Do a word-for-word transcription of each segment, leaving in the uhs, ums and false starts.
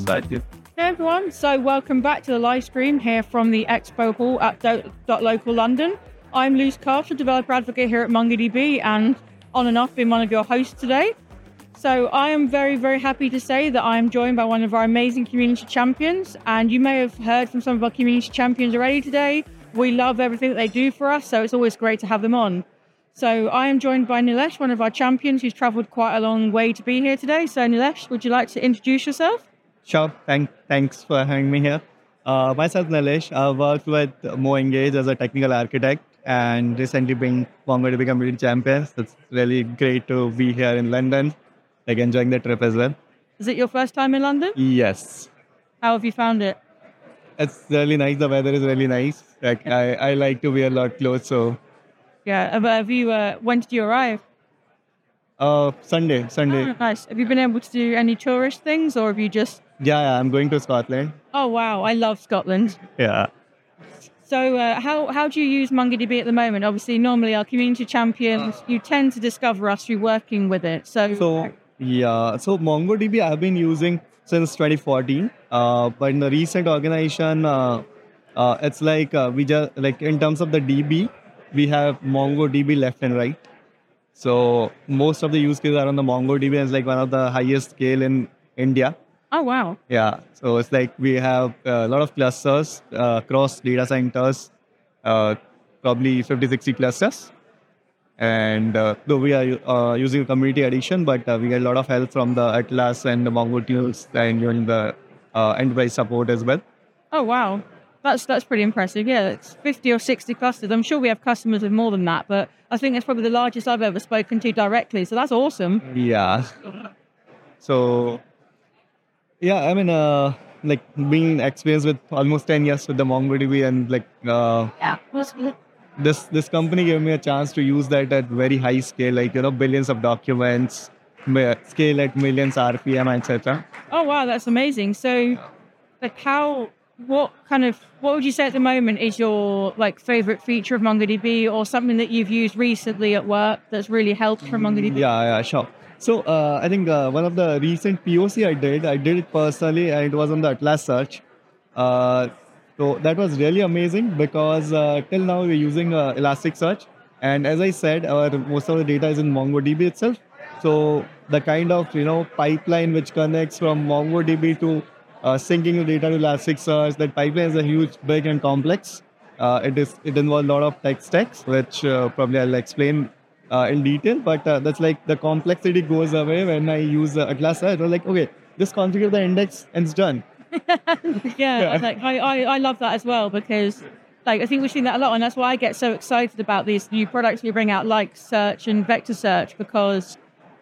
that. Yeah. Hey everyone, so welcome back to the live stream here from the Expo Hall at dot local London. I'm Luz Carter, developer advocate here at MongoDB, and on and off been one of your hosts today. So I am very, very happy to say that I am joined by one of our amazing community champions, and you may have heard from some of our community champions already today. We love everything that they do for us, so it's always great to have them on. So I am joined by Nilesh, one of our champions who's travelled quite a long way to be here today. So Nilesh, would you like to introduce yourself? Sure. Thank, thanks for having me here. Uh, myself, Nilesh. I worked with MoEngage as a technical architect and recently been MongoDB community champion. So it's really great to be here in London, like enjoying the trip as well. Is it your first time in London? Yes. How have you found it? It's really nice. The weather is really nice. Like I, I like to wear a lot of clothes, so. Yeah. Have you? Uh, when did you arrive? Uh, Sunday. Sunday. Oh, nice. Have you been able to do any tourist things, or have you just? Yeah, yeah, I'm going to Scotland. Oh wow, I love Scotland. Yeah. So uh, how how do you use MongoDB at the moment? Obviously, normally our community champions, uh, you tend to discover us through working with it. So. So yeah, so MongoDB I've been using since twenty fourteen. Uh, but in the recent organization, uh, uh, it's like uh, we just like in terms of the D B, we have MongoDB left and right. So most of the use cases are on the MongoDB, and it's like one of the highest scale in India. Oh, wow. Yeah. So it's like we have a lot of clusters uh, across data centers, uh, probably fifty, sixty clusters. And uh, though we are uh, using a community edition, but uh, we get a lot of help from the Atlas and the Mongo tools and even the uh, enterprise support as well. Oh, wow. That's that's pretty impressive. Yeah, it's fifty or sixty clusters. I'm sure we have customers with more than that, but I think it's probably the largest I've ever spoken to directly. So that's awesome. Yeah. So, yeah, I mean, uh, like being experienced with almost ten years with the MongoDB and like uh, yeah. this this company gave me a chance to use that at very high scale, like, you know, billions of documents, scale at millions R P M, et cetera. Oh, wow, that's amazing. So, like how... What kind of, what would you say at the moment is your like favorite feature of MongoDB, or something that you've used recently at work that's really helped from MongoDB? Yeah, yeah, sure. So uh, I think uh, one of the recent P O C I did, I did it personally, and it was on the Atlas Search. Uh, so that was really amazing because uh, till now we're using uh, Elasticsearch, and as I said, our most of the data is in MongoDB itself. So the kind of you know pipeline which connects from MongoDB to Uh, syncing the data to Elasticsearch, that pipeline is a huge, big, and complex. Uh, it is it involves a lot of tech stacks, which uh, probably I'll explain uh, in detail. But uh, that's like the complexity goes away when I use uh, Atlas. I was like, okay, just configure the index and it's done. yeah, yeah. Like, I, I I love that as well because like I think we've seen that a lot, and that's why I get so excited about these new products we bring out, like Search and Vector Search, because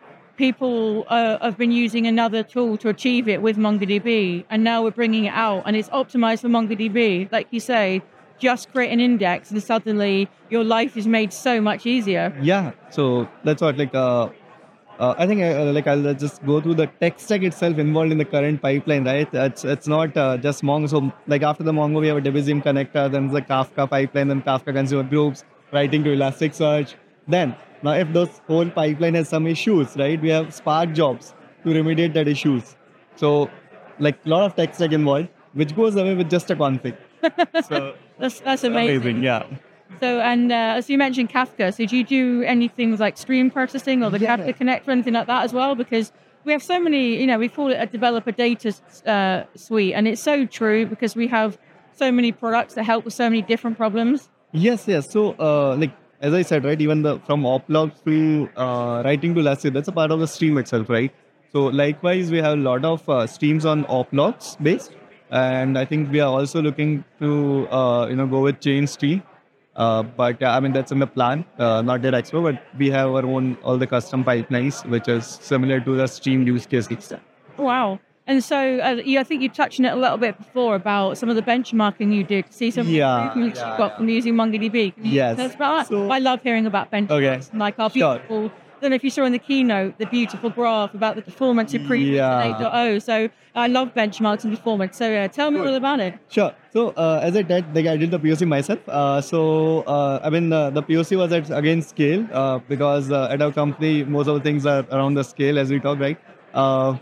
people uh, have been using another tool to achieve it with MongoDB, and now we're bringing it out, and it's optimized for MongoDB. Like you say, just create an index, and suddenly your life is made so much easier. Yeah, so that's what like uh, uh, I think uh, like I'll just go through the tech stack itself involved in the current pipeline, right? It's it's not uh, just Mongo. So like after the Mongo, we have a Debizium connector, then the Kafka pipeline, then Kafka consumer groups, writing to Elasticsearch, then. Now, if those whole pipeline has some issues, right, we have Spark jobs to remediate that issues. So, like a lot of tech stack involved, which goes away with just a config. So that's that's amazing. amazing. Yeah. So, and uh, as you mentioned Kafka, so do you do anything like stream processing or the yeah. Kafka Connect or anything like that as well? Because we have so many, you know, we call it a developer data uh, suite, and it's so true because we have so many products that help with so many different problems. Yes, yes. So, uh, like. As I said, right, even the from oplogs to uh, writing to Elastic, that's a part of the stream itself, right? So likewise, we have a lot of uh, streams on oplogs based, and I think we are also looking to uh, you know go with chain stream. Uh, but uh, I mean that's in the plan, uh, not yet expo, but we have our own all the custom pipelines, which is similar to the stream use case. Wow. And so uh, you, I think you touched on it a little bit before about some of the benchmarking you did. See some yeah, improvements yeah, you've got yeah. from using MongoDB. Yes. About so, I love hearing about benchmarks. Okay. Like our beautiful, sure. I don't know if you saw in the keynote, the beautiful graph about the performance improvement yeah. in eight point oh. So I love benchmarks and performance. So uh, tell me Good. all about it. Sure. So uh, as I did, like I did the P O C myself. Uh, so uh, I mean, uh, the P O C was at, again, scale uh, because uh, at our company, most of the things are around the scale as we talk, right? Uh,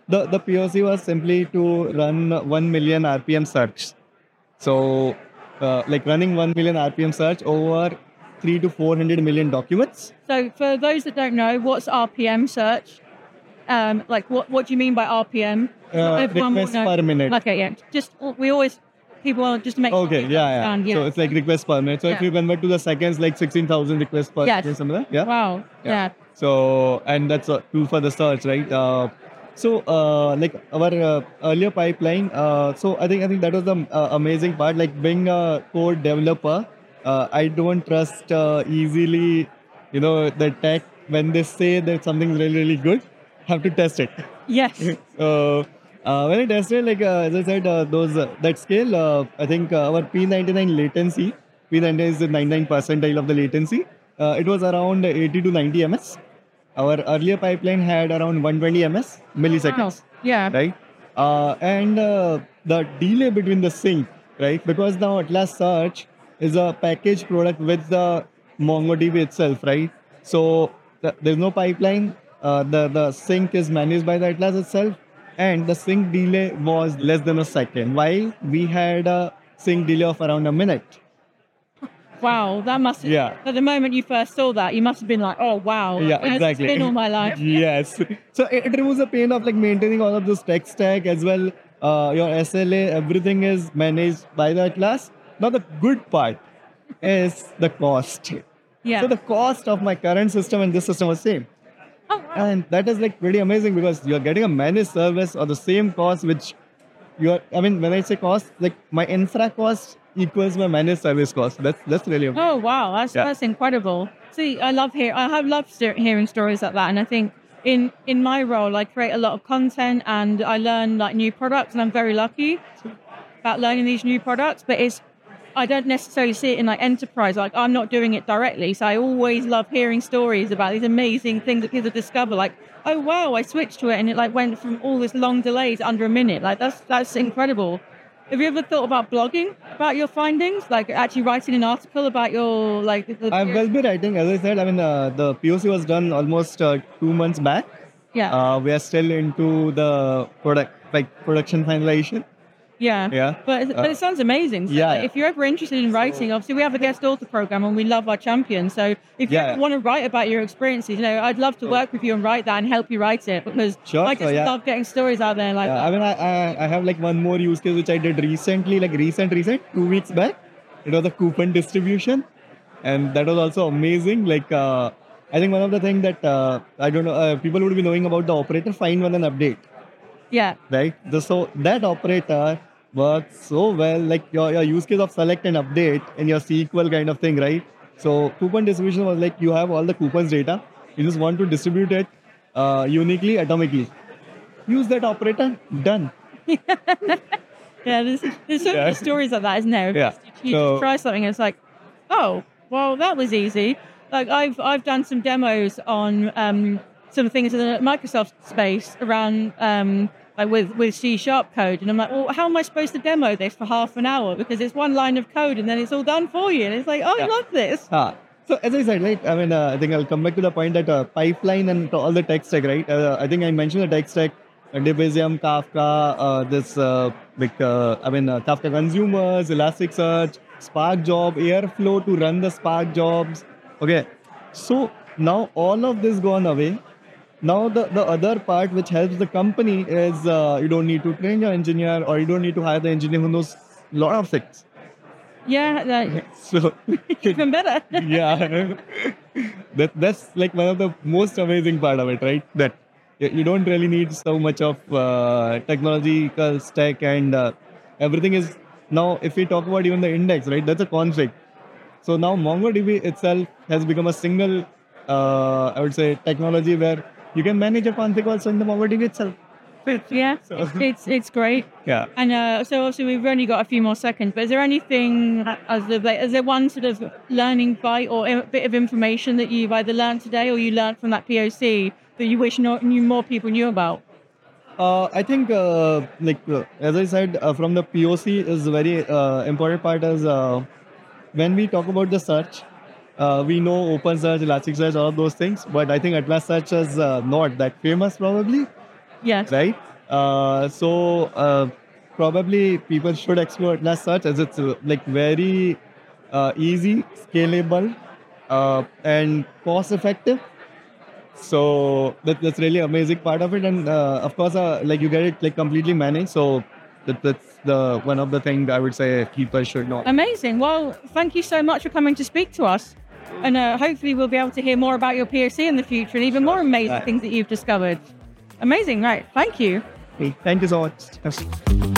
the the P O C was simply to run one million R P M search. So, uh, like running one million R P M search over three to four hundred million documents. So for those that don't know, what's R P M search? Um, like what what do you mean by R P M? Not Uh, everyone will requests know. per minute. Okay, yeah. Just we always people are just to make Okay, yeah, yeah. understand, yeah. So it's like requests per minute. So if Yeah. you convert to the seconds, like sixteen thousand requests per Yes. second, something like that. Yeah. Wow. Yeah. So, and that's uh, true for the search, right? Uh, so, uh, like our uh, earlier pipeline. Uh, so I think I think that was the uh, amazing part. Like being a code developer, uh, I don't trust uh, easily. You know, the tech when they say that something's really really good, have to test it. Yes. So uh, when I tested, like uh, as I said, uh, those uh, that scale, uh, I think uh, our P ninety-nine latency, P ninety-nine is the ninety-nine percentile of the latency. Uh, it was around eighty to ninety ms. Our earlier pipeline had around one hundred twenty ms milliseconds, Wow. Yeah. right? Uh, and uh, the delay between the sync, right? Because now Atlas Search is a packaged product with the MongoDB itself, right? So the, there's no pipeline. Uh, the the sync is managed by the Atlas itself, and the sync delay was less than a second. While we had a sync delay of around a minute. Wow, that must. Yeah. At the moment you first saw that, you must have been like, "Oh wow, Yeah, where's this exactly. been all my life." Yes. So it, it removes the pain of like maintaining all of this tech stack as well. Uh, your S L A, everything is managed by the Atlas. Now the good part is the cost. Yeah. So the cost of my current system and this system was same. Oh, wow. And that is like pretty amazing because you're getting a managed service or the same cost which you're I mean when I say cost, like my infra cost equals my managed service cost. That's that's really amazing. Oh wow, that's Yeah. that's incredible. See, I love hear I have loved st- hearing stories like that, and I think in in my role, I create a lot of content and I learn like new products, and I'm very lucky about learning these new products. But it's I don't necessarily see it in like enterprise. Like I'm not doing it directly, so I always love hearing stories about these amazing things that people discover. Like, oh wow, I switched to it, and it like went from all this long delays under a minute. Like that's that's incredible. Have you ever thought about blogging about your findings? Like actually writing an article about your like the I will be writing, as I said, I mean, uh, the P O C was done almost uh, two months back. yeah Uh, we are still into the product, like production finalization. yeah Yeah. But but Uh, it sounds amazing. So yeah, like, yeah. if you're ever interested in writing, obviously we have a guest author program and we love our champions. So if you Yeah, ever yeah. want to write about your experiences, you know, I'd love to work with you and write that and help you write it because Sure, I just so, yeah. love getting stories out there like Yeah, that. I mean, I, I, I have like one more use case which I did recently, like recent, recent, two weeks back. It was a coupon distribution, and that was also amazing. Like, uh, I think one of the things that uh, I don't know, uh, people would be knowing about the operator find one and update, Yeah. right? The, so that operator works so well, like your, your use case of select and update and your S Q L kind of thing, right? So coupon distribution was like you have all the coupons data, you just want to distribute it uh, uniquely, atomically. Use that operator, done. Yeah, there's, there's so Yeah. many stories like that, isn't there? Yeah. You So- just try something and it's like, oh, well, that was easy. Like I've I've done some demos on um, some things in the Microsoft space around um, like with with C sharp code, and I'm like, well, how am I supposed to demo this for half an hour? Because it's one line of code and then it's all done for you, and it's like, oh, Yeah. I love this. Ah, so as I said, right? I mean, uh, I think I'll come back to the point that uh, pipeline and all the tech stack, right? Uh, I think I mentioned the tech stack, uh, Debezium, Kafka, uh, this, uh, like, uh, I mean, uh, Kafka consumers, Elasticsearch, Spark job, Airflow to run the Spark jobs. Okay, so now all of this gone away. Now the, the other part which helps the company is uh, you don't need to train your engineer or you don't need to hire the engineer who knows a lot of things. Yeah, that, So even better. yeah, that that's like one of the most amazing part of it, right? That you you don't really need so much of uh, technological stack and uh, everything is now. If we talk about even the index, right? That's a config. So now MongoDB itself has become a single, uh, I would say, technology where you can manage a config also in the MongoDB itself. Yeah, So- it's, it's it's great. Yeah. And uh, so obviously we've only got a few more seconds, but is there anything, as the, is there one sort of learning bite or a bit of information that you've either learned today or you learned from that P O C that you wish no, knew more people knew about? Uh, I think, uh, like uh, as I said, uh, from the P O C is very uh, important part is uh, when we talk about the search, uh, we know OpenSearch, Elasticsearch, all of those things, but I think Atlas Search is uh, not that famous probably, Yes. right? Uh, so uh, probably people should explore Atlas Search as it's uh, like very uh, easy, scalable, uh, and cost effective. So that, that's really amazing part of it, and uh, of course, uh, like you get it like completely managed. So that, that's the one of the things I would say people should know. Amazing. Well, thank you so much for coming to speak to us. And uh, hopefully we'll be able to hear more about your P O C in the future and even more amazing Right. things that you've discovered. Amazing, right. Thank you. Thank you so much.